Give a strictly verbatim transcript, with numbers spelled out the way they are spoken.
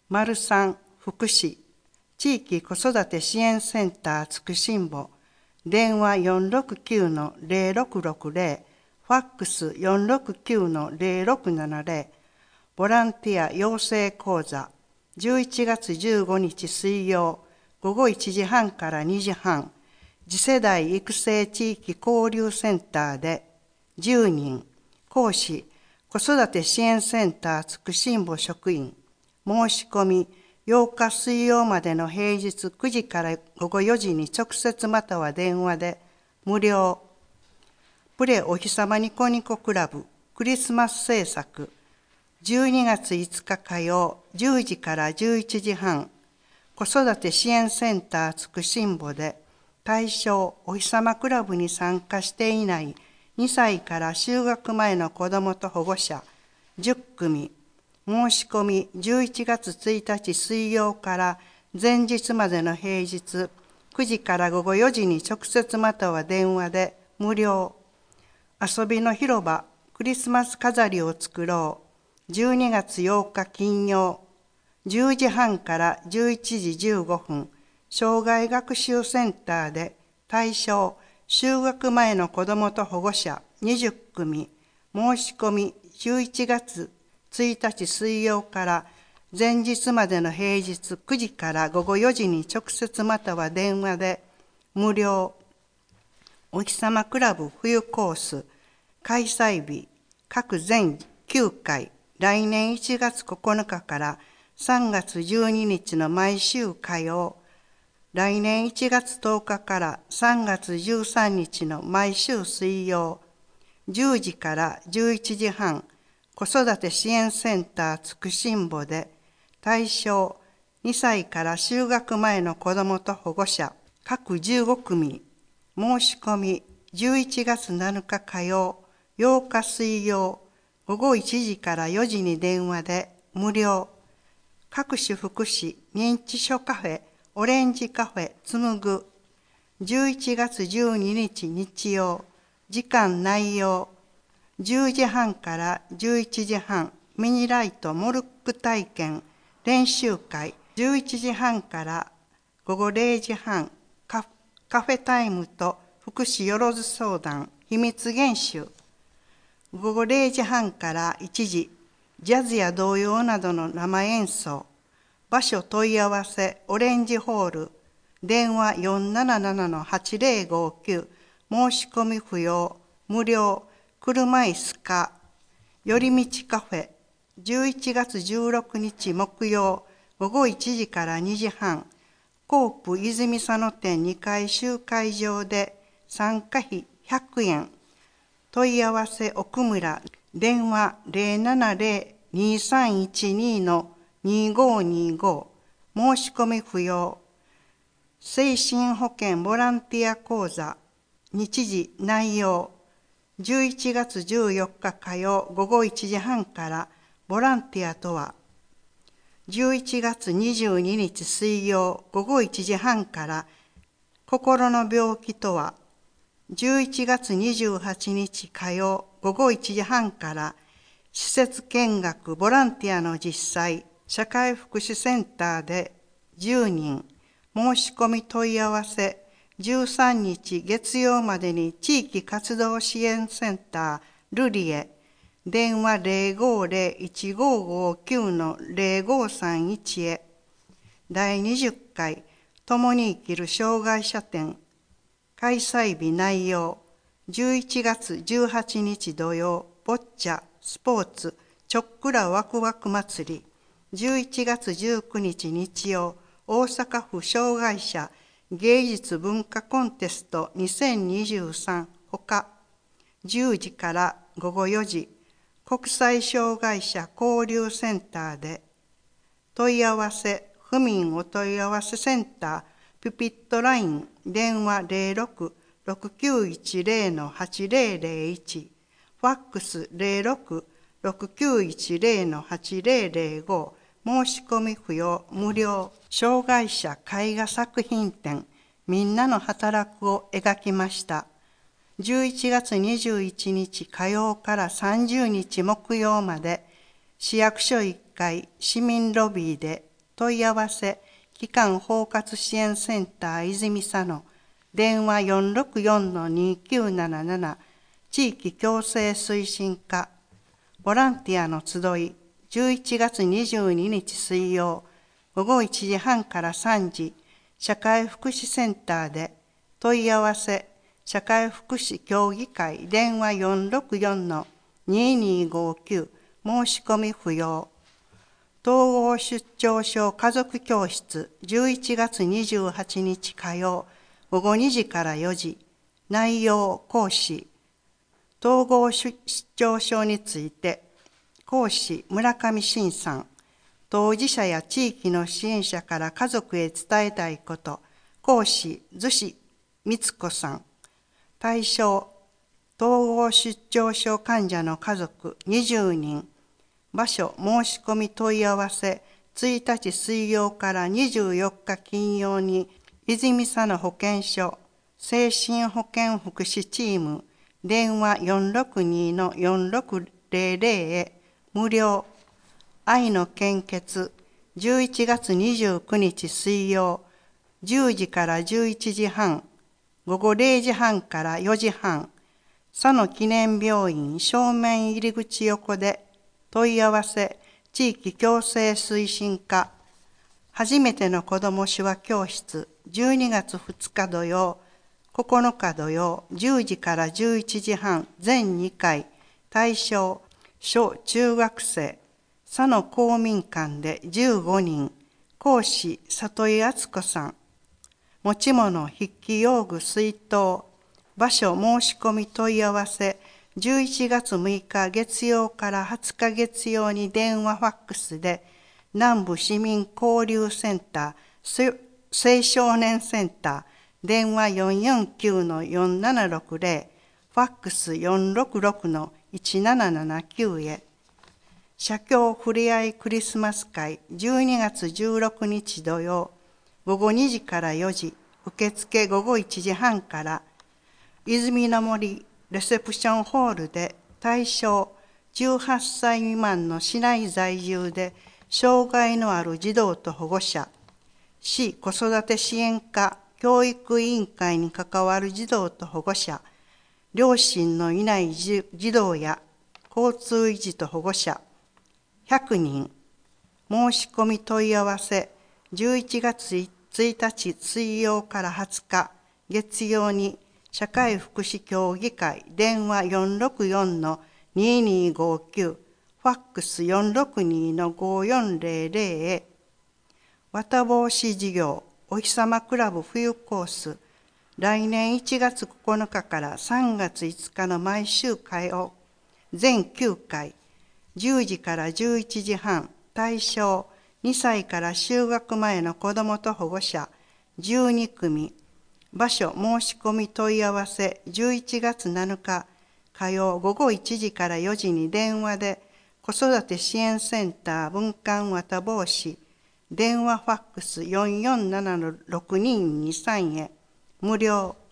丸三福祉地域子育て支援センターつくしんぼ電話 よんろくきゅうのゼロろくろくゼロファックス よんろくきゅうのゼロろくななゼロボランティア養成講座じゅういちがつじゅうごにち水曜ごごいちじはんからにじはん次世代育成地域交流センターでじゅうにん講師子育て支援センターつくしんぼ職員申し込みようか水曜までの平日くじからごごよじに直接または電話で無料。プレおひさまニコニコクラブクリスマス制作じゅうにがついつか火曜じゅうじからじゅういちじはん子育て支援センターつくしんぼで対象おひさまクラブに参加していないにさいから就学前の子どもと保護者じゅっくみ申し込みじゅういちがつついたち水曜から前日までの平日くじからごごよじに直接または電話で無料。遊びの広場クリスマス飾りを作ろうじゅうにがつようか金曜じゅうじはんからじゅういちじじゅうごふん障害学習センターで対象就学前の子どもと保護者にじゅっくみ申し込みじゅういちがつついたち水曜から前日までの平日くじからごごよじに直接または電話で無料。おひさまクラブ冬コース開催日各全きゅうかい来年いちがつここのかからさんがつじゅうににちの毎週火曜来年いちがつとおかからさんがつじゅうさんにちの毎週水曜じゅうじからじゅういちじはん子育て支援センターつくしんぼで対象にさいから就学前の子どもと保護者各じゅうごくみ申し込みじゅういちがつなのか火曜ようか水曜ごごいちじからよじに電話で無料。各種福祉認知症カフェオレンジカフェつむぐじゅういちがつじゅうににち日曜時間内容じゅうじはんからじゅういちじはんミニライトモルック体験練習会じゅういちじはんからごごれいじはん カ, カフェタイムと福祉よろず相談秘密研修ごごれいじはんからいちじジャズや童謡などの生演奏場所問い合わせオレンジホール電話 よんななななのはちぜろごきゅう 申し込み不要無料。車椅子か寄り道カフェじゅういちがつじゅうろくにち木曜ごごいちじからにじはんコープ泉佐野店にかい集会場で参加費ひゃくえん問い合わせ奥村電話 ゼロななゼロにさんいちにのにごにご申し込み不要。精神保健ボランティア講座日時内容じゅういちがつじゅうよっか火曜ごごいちじはんからボランティアとはじゅういちがつにじゅうににち水曜ごごいちじはんから心の病気とはじゅういちがつにじゅうはちにち火曜ごごいちじはんから施設見学ボランティアの実際社会福祉センターでじゅうにん申し込み問い合わせじゅうさんにち月曜までに地域活動支援センタールリエ電話 ゼロごゼロいちごごきゅうのゼロごさんいち へだいにじゅっかい共に生きる障害者展開催日内容じゅういちがつじゅうはちにち土曜ボッチャスポーツちょっくらワクワク祭りじゅういちがつじゅうくにち日曜大阪府障害者芸術文化コンテストにせんにじゅうさんほかじゅうじからごごよじ国際障害者交流センターで問い合わせ府民お問い合わせセンターピピットライン電話 ゼロろくろくきゅういちゼロのはちぜろぜろいちファックス ゼロろくろくきゅういちゼロのはちぜろぜろご申し込み不要無料。障害者絵画作品展みんなの働くを描きましたじゅういちがつにじゅういちにち火曜からさんじゅうにち木曜まで市役所いっかい市民ロビーで問い合わせ機関包括支援センター泉佐野電話 よんろくよんのにきゅうなななな 地域共生推進課ボランティアの集いじゅういちがつにじゅうににち水曜ごごいちじはんからさんじ社会福祉センターで問い合わせ社会福祉協議会電話 よんろくよんのににごきゅう 申し込み不要統合出張症家族教室じゅういちがつにじゅうはちにち火曜ごごにじからよじ内容講師統合出張症について講師村上真さん当事者や地域の支援者から家族へ伝えたいこと講師逗子光子さん対象統合出張症患者の家族にじゅうにん場所申し込み問い合わせついたち水曜からにじゅうよっか金曜に泉佐野保健所精神保健福祉チーム電話 よんろくにのよんろくぜろぜろ へ無料愛の献血じゅういちがつにじゅうくにち水曜じゅうじからじゅういちじはんごごれいじはんからよじはん佐野記念病院正面入り口横で問い合わせ地域共生推進課初めての子ども手話教室じゅうにがつふつか土曜ここのか土曜じゅうじからじゅういちじはん全にかい対象小中学生佐野公民館でじゅうごにん講師里井敦子さん持ち物筆記用具水筒場所申し込み問い合わせじゅういちがつむいか月曜からはつか月曜に電話ファックスで南部市民交流センター青少年センター電話 よんよんきゅうのよんななろくぜろ ファックス よんろくろくのいちななななきゅうへ社協ふれあいクリスマス会じゅうにがつじゅうろくにち土曜ごごにじからよじ受付ごごいちじはんから泉の森レセプションホールで対象じゅうはっさい未満の市内在住で障害のある児童と保護者市子育て支援課教育委員会に関わる児童と保護者両親のいない児童や交通維持と保護者ひゃくにん申し込み問い合わせじゅういちがつついたち水曜からはつか月曜に社会福祉協議会電話 よんろくよんのににごきゅう ファックス よんろくにのごよんぜろぜろ へ綿帽子事業おひさまクラブ冬コース来年いちがつここのかからさんがついつかの毎週火曜全きゅうかいじゅうじからじゅういちじはん対象にさいから就学前の子どもと保護者じゅうにくみ場所申し込み問い合わせじゅういちがつなのか火曜ごごいちじからよじに電話で子育て支援センター文館綿帽子電話ファックス よんよんななのろくににさんへ無料